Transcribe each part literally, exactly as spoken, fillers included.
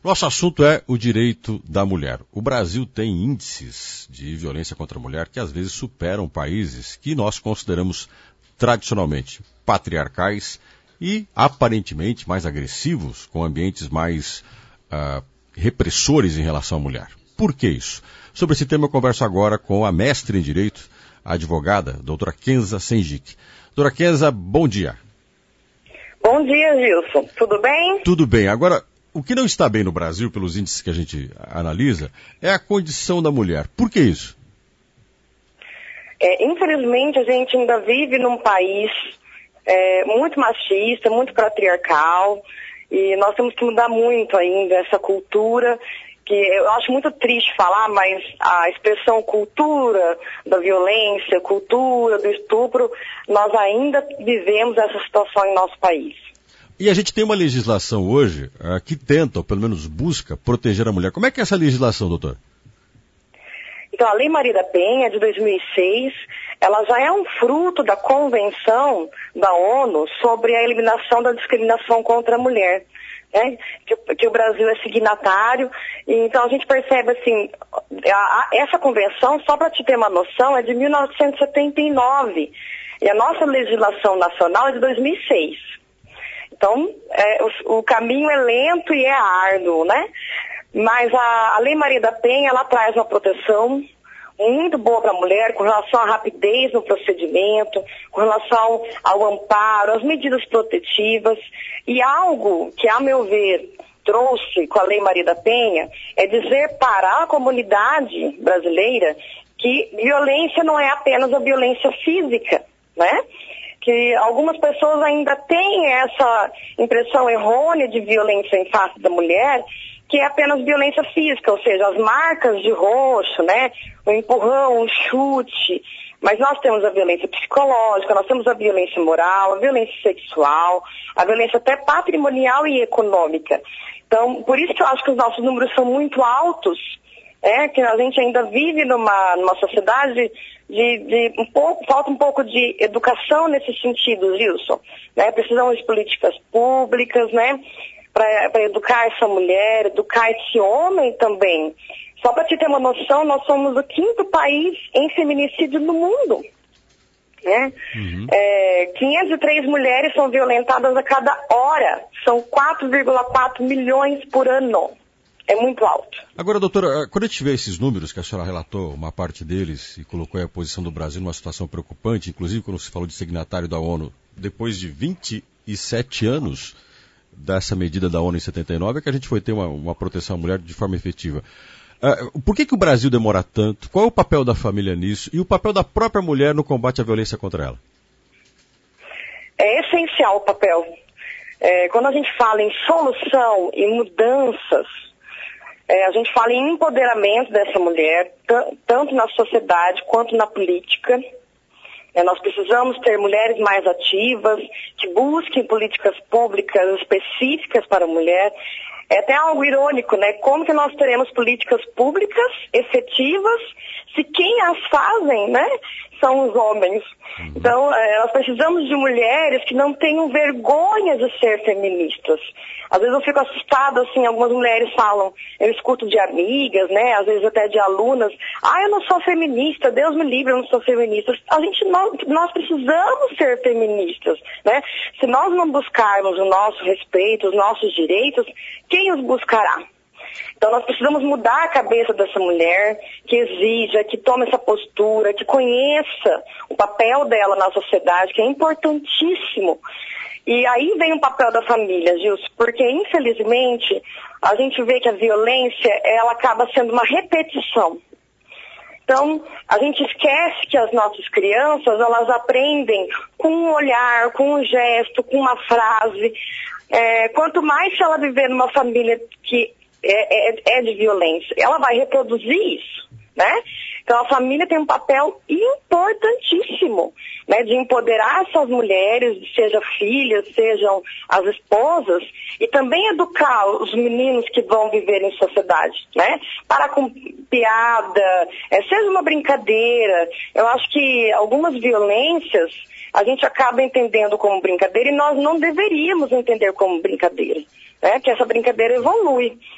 Nosso assunto é o direito da mulher. O Brasil tem índices de violência contra a mulher que às vezes superam países que nós consideramos tradicionalmente patriarcais e aparentemente mais agressivos, com ambientes mais uh, repressores em relação à mulher. Por que isso? Sobre esse tema eu converso agora com a mestre em Direito, a advogada, doutora Kenza Sengic. Doutora Kenza, bom dia. Bom dia, Gilson. Tudo bem? Tudo bem. Agora, o que não está bem no Brasil, pelos índices que a gente analisa, é a condição da mulher. Por que isso? É, infelizmente, a gente ainda vive num país é, muito machista, muito patriarcal, e nós temos que mudar muito ainda essa cultura, que eu acho muito triste falar, mas a expressão cultura da violência, cultura do estupro, nós ainda vivemos essa situação em nosso país. E a gente tem uma legislação hoje uh, que tenta, ou pelo menos busca, proteger a mulher. Como é que é essa legislação, doutor? Então, a Lei Maria da Penha, de dois mil e seis, ela já é um fruto da Convenção da ONU sobre a eliminação da discriminação contra a mulher, né? Que, que o Brasil é signatário. E, então, a gente percebe, assim, a, a, essa convenção, só para te ter uma noção, é de mil novecentos e setenta e nove. E a nossa legislação nacional é de dois mil e seis. Então, é, o, o caminho é lento e é árduo, né? Mas a, a Lei Maria da Penha, ela traz uma proteção muito boa para a mulher com relação à rapidez no procedimento, com relação ao amparo, às medidas protetivas. E algo que, a meu ver, trouxe com a Lei Maria da Penha é dizer para a comunidade brasileira que violência não é apenas a violência física, né? Que algumas pessoas ainda têm essa impressão errônea de violência em face da mulher, que é apenas violência física, ou seja, as marcas de roxo, né, o empurrão, o chute, mas nós temos a violência psicológica, nós temos a violência moral, a violência sexual, a violência até patrimonial e econômica. Então, por isso que eu acho que os nossos números são muito altos, é, que a gente ainda vive numa, numa sociedade de, de um pouco, falta um pouco de educação nesse sentido, Gilson, né? Precisamos de políticas públicas, né? Para educar essa mulher, educar esse homem também. Só para te ter uma noção, nós somos o quinto país em feminicídio no mundo, né? Uhum. É, quinhentas e três mulheres são violentadas a cada hora, são quatro vírgula quatro milhões por ano. É muito alto. Agora, doutora, quando a gente vê esses números, que a senhora relatou, uma parte deles, e colocou a posição do Brasil numa situação preocupante, inclusive quando se falou de signatário da ONU, depois de vinte e sete anos dessa medida da ONU em setenta e nove, é que a gente foi ter uma, uma proteção à mulher de forma efetiva. Uh, por que que o Brasil demora tanto? Qual é o papel da família nisso? E o papel da própria mulher no combate à violência contra ela? É essencial o papel. É, quando a gente fala em solução e mudanças, É, a gente fala em empoderamento dessa mulher, t- tanto na sociedade quanto na política. É, nós precisamos ter mulheres mais ativas, que busquem políticas públicas específicas para a mulher. É até algo irônico, né? Como que nós teremos políticas públicas efetivas se quem as fazem, né, são os homens? Então, é, nós precisamos de mulheres que não tenham vergonha de ser feministas. Às vezes eu fico assustada, assim, algumas mulheres falam, eu escuto de amigas, né, às vezes até de alunas, ah, eu não sou feminista, Deus me livre, eu não sou feminista. A gente, nós, nós precisamos ser feministas, né? Se nós não buscarmos o nosso respeito, os nossos direitos, quem os buscará? Então nós precisamos mudar a cabeça dessa mulher, que exija, que tome essa postura, que conheça o papel dela na sociedade, que é importantíssimo. E aí vem o papel da família, Gilson, porque infelizmente a gente vê que a violência, ela acaba sendo uma repetição. Então, a gente esquece que as nossas crianças, elas aprendem com um olhar, com um gesto, com uma frase. É, quanto mais se ela viver numa família que é, é, é de violência, ela vai reproduzir isso, né? Então a família tem um papel importantíssimo, né, de empoderar essas mulheres, sejam filhas, sejam as esposas, e também educar os meninos que vão viver em sociedade, né? Para com piada, é, seja uma brincadeira. Eu acho que algumas violências a gente acaba entendendo como brincadeira e nós não deveríamos entender como brincadeira, né? Que essa brincadeira evolui.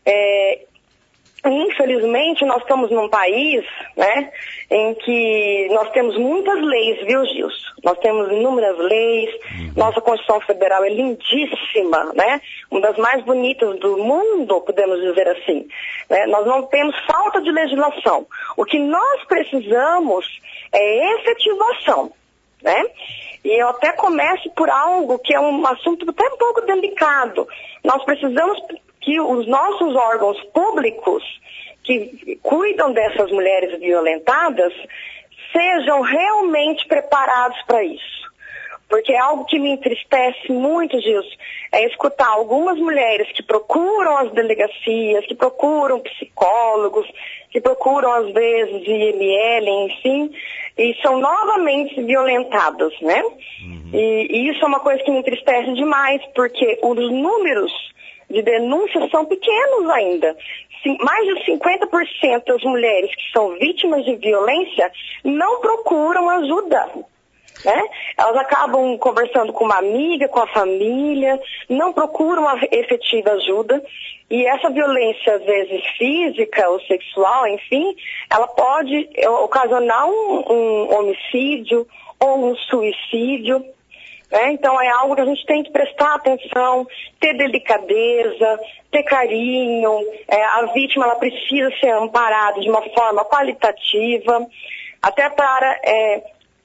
É, infelizmente, nós estamos num país, né, em que nós temos muitas leis, viu, Gilson? Nós temos inúmeras leis, uhum. Nossa Constituição Federal é lindíssima, né? Uma das mais bonitas do mundo, podemos dizer assim. Né? Nós não temos falta de legislação. O que nós precisamos é efetivação, né? E eu até começo por algo que é um assunto até um pouco delicado. Nós precisamos que os nossos órgãos públicos que cuidam dessas mulheres violentadas sejam realmente preparados para isso. Porque é algo que me entristece muito, Gilson, é escutar algumas mulheres que procuram as delegacias, que procuram psicólogos, que procuram às vezes I M L, enfim, e são novamente violentadas, né? Uhum. E, e isso é uma coisa que me entristece demais, porque os números de denúncias são pequenos ainda. Mais de cinquenta por cento das mulheres que são vítimas de violência não procuram ajuda, né? Elas acabam conversando com uma amiga, com a família, não procuram a efetiva ajuda. E essa violência, às vezes física ou sexual, enfim, ela pode ocasionar um, um homicídio ou um suicídio. É, então é algo que a gente tem que prestar atenção, ter delicadeza, ter carinho. É, a vítima ela precisa ser amparada de uma forma qualitativa, até para é,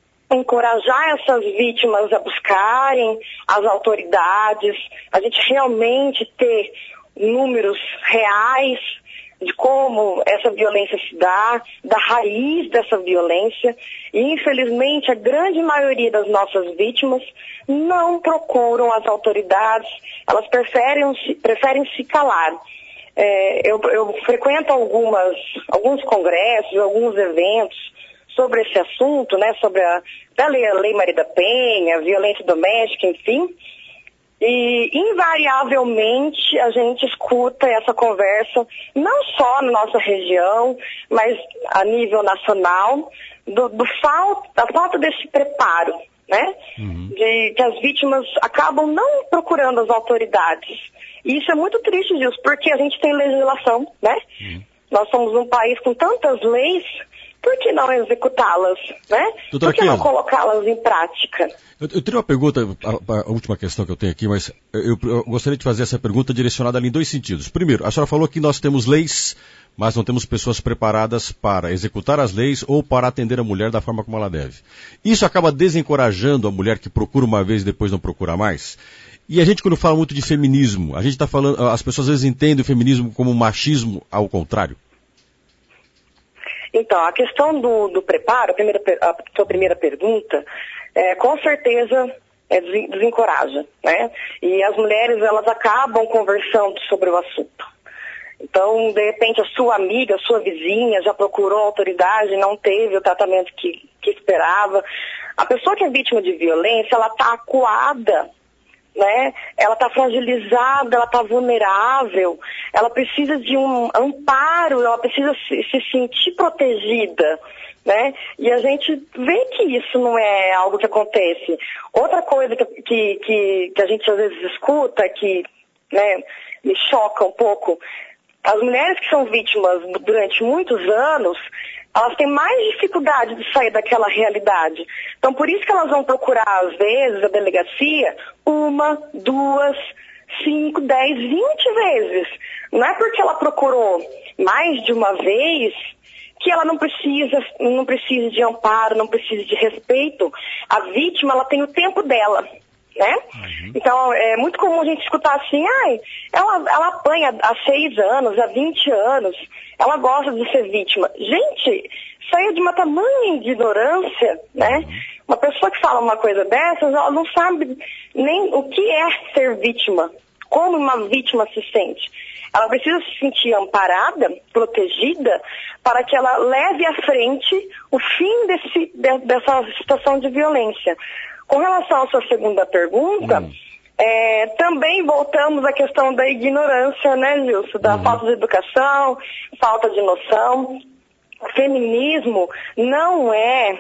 encorajar essas vítimas a buscarem as autoridades, a gente realmente ter números reais de como essa violência se dá, da raiz dessa violência. E, infelizmente, a grande maioria das nossas vítimas não procuram as autoridades, elas preferem, preferem se calar. É, eu, eu frequento algumas, alguns congressos, alguns eventos sobre esse assunto, né, sobre a, a lei, a lei Maria da Penha, a violência doméstica, enfim. E, invariavelmente, a gente escuta essa conversa, não só na nossa região, mas a nível nacional, do, do falta, da falta desse preparo, né? Uhum. De que as vítimas acabam não procurando as autoridades. E isso é muito triste, Gilson, porque a gente tem legislação, né? Uhum. Nós somos um país com tantas leis, por que não executá-las, né? Doutora, por que não colocá-las em prática? Eu, eu teria uma pergunta, a, a última questão que eu tenho aqui, mas eu, eu gostaria de fazer essa pergunta direcionada ali em dois sentidos. Primeiro, a senhora falou que nós temos leis, mas não temos pessoas preparadas para executar as leis ou para atender a mulher da forma como ela deve. Isso acaba desencorajando a mulher que procura uma vez e depois não procura mais? E a gente, quando fala muito de feminismo, a gente está falando, as pessoas às vezes entendem o feminismo como machismo ao contrário. Então, a questão do, do preparo, a, primeira, a sua primeira pergunta, é, com certeza é, desencoraja, né? E as mulheres, elas acabam conversando sobre o assunto. Então, de repente, a sua amiga, a sua vizinha já procurou a autoridade, não teve o tratamento que, que esperava. A pessoa que é vítima de violência, ela está acuada, né? Ela está fragilizada, ela está vulnerável, ela precisa de um amparo, ela precisa se, se sentir protegida, né? E a gente vê que isso não é algo que acontece. Outra coisa que, que, que, que a gente às vezes escuta, que, né, me choca um pouco, as mulheres que são vítimas durante muitos anos, elas têm mais dificuldade de sair daquela realidade. Então, por isso que elas vão procurar, às vezes, a delegacia uma, duas, cinco, dez, vinte vezes. Não é porque ela procurou mais de uma vez que ela não precisa, não precisa de amparo, não precisa de respeito. A vítima, ela tem o tempo dela, né? Uhum. Então, é muito comum a gente escutar assim, ai, ela, ela apanha há seis anos, há vinte anos, ela gosta de ser vítima. Gente, isso aí é de uma tamanha ignorância, né? Uhum. Uma pessoa que fala uma coisa dessas, ela não sabe nem o que é ser vítima, como uma vítima se sente. Ela precisa se sentir amparada, protegida, para que ela leve à frente o fim desse, de, dessa situação de violência. Com relação à sua segunda pergunta, hum. é, também voltamos à questão da ignorância, né, Gilson? Da uhum. falta de educação, falta de noção. O feminismo não é,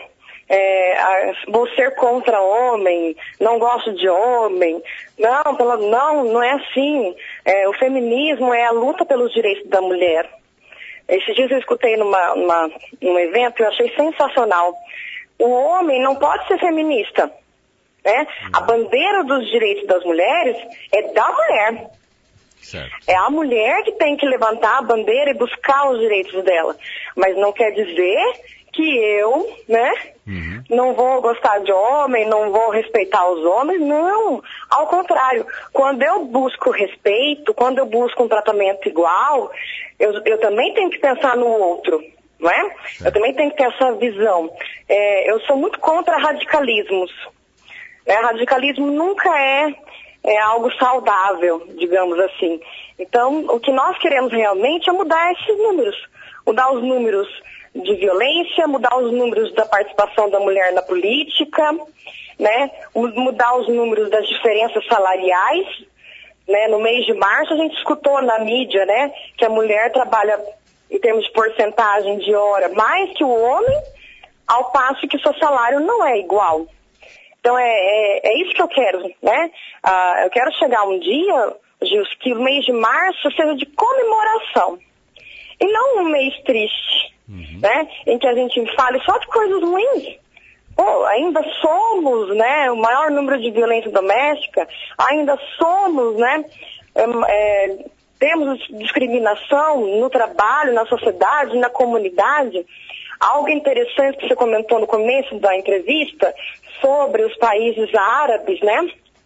é, a, vou ser contra homem, não gosto de homem. Não, pela, não, não é assim. É, o feminismo é a luta pelos direitos da mulher. Esses dias eu escutei numa, numa, num evento e eu achei sensacional. O homem não pode ser feminista, né? A bandeira dos direitos das mulheres é da mulher. Certo. É a mulher que tem que levantar a bandeira e buscar os direitos dela. Mas não quer dizer que eu, né, uhum. não vou gostar de homem, não vou respeitar os homens. Não, ao contrário. Quando eu busco respeito, quando eu busco um tratamento igual, eu, eu também tenho que pensar no outro, não é? Certo. Eu também tenho que ter essa visão. É, eu sou muito contra radicalismos. É, radicalismo nunca é, é algo saudável, digamos assim. Então, o que nós queremos realmente é mudar esses números. Mudar os números de violência, mudar os números da participação da mulher na política, né? Mudar os números das diferenças salariais. Né? No mês de março a gente escutou na mídia, né, que a mulher trabalha em termos de porcentagem de hora mais que o homem, ao passo que o seu salário não é igual. Então é, é, é isso que eu quero, né? Ah, eu quero chegar um dia, Gilson, que o mês de março seja de comemoração. E não um mês triste, uhum. né? Em que a gente fale só de coisas ruins. Pô, ainda somos, né, o maior número de violência doméstica, ainda somos, né, é, é, temos discriminação no trabalho, na sociedade, na comunidade. Algo interessante que você comentou no começo da entrevista sobre os países árabes, né?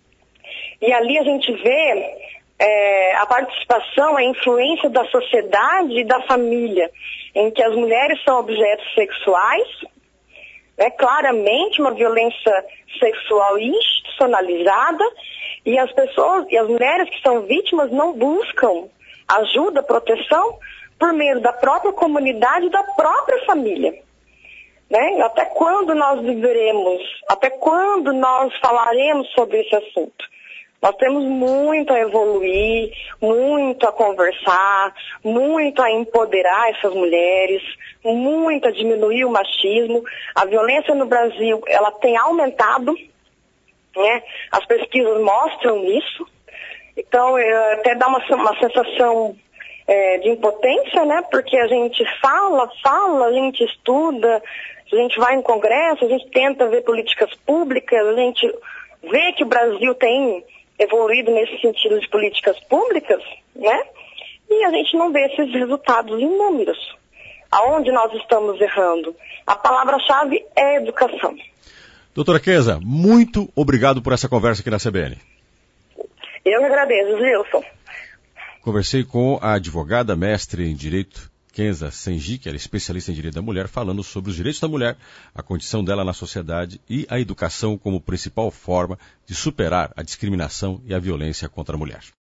E ali a gente vê é, a participação, a influência da sociedade e da família, em que as mulheres são objetos sexuais, né? Claramente uma violência sexual institucionalizada, e as pessoas, e as mulheres que são vítimas não buscam ajuda, proteção, por meio da própria comunidade e da própria família. Né? Até quando nós viveremos, até quando nós falaremos sobre esse assunto? Nós temos muito a evoluir, muito a conversar, muito a empoderar essas mulheres, muito a diminuir o machismo. A violência no Brasil, ela tem aumentado, né? As pesquisas mostram isso. Então, até dá uma, uma sensação é, de impotência, né? Porque a gente fala, fala, a gente estuda, a gente vai em congresso, a gente tenta ver políticas públicas, a gente vê que o Brasil tem evoluído nesse sentido de políticas públicas, né? E a gente não vê esses resultados em números. Aonde nós estamos errando? A palavra-chave é educação. Doutora Kenza, muito obrigado por essa conversa aqui na C B N. Eu que agradeço, Wilson. Conversei com a advogada mestre em Direito, Kenza Sengi, que era especialista em Direito da Mulher, falando sobre os direitos da mulher, a condição dela na sociedade e a educação como principal forma de superar a discriminação e a violência contra a mulher.